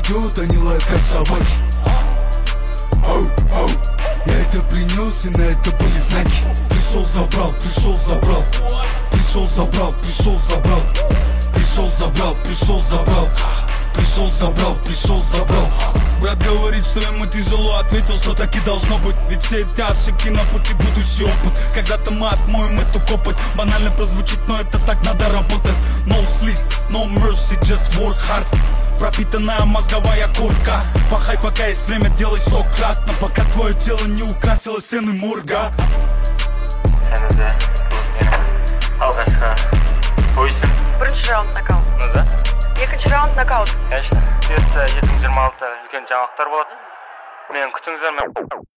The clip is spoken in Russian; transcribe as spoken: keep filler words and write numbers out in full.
идет, они лают как собаки. Оу, оу. Я это принес, и на это были знаки. Пришел, забрал, пришел, забрал. Пришел, забрал, пришел, забрал. Пришел, забрал, пришел, забрал. Пришел, забрал, пришел, забрал. Брат говорит, что ему тяжело, ответил, что так и должно быть. Ведь все эти ошибки на пути будущий опыт. Когда-то мы отмоем эту копоть. Банально прозвучит, но это так надо работать. No sleep, no mercy, just work hard. Пропитанная мозговая корка. Пахай, пока есть время, делай стократно, пока твое тело не украсило стены морга. Сәнеде, турнир алғашқы бойсын. Бірінші раунд нокаут. Ну да? Екінші раунд нокаут. Конечно. Бұйыртса екі мың жиырма алтыда үлкен жаңалықтар болады. Мені күтіңіздер.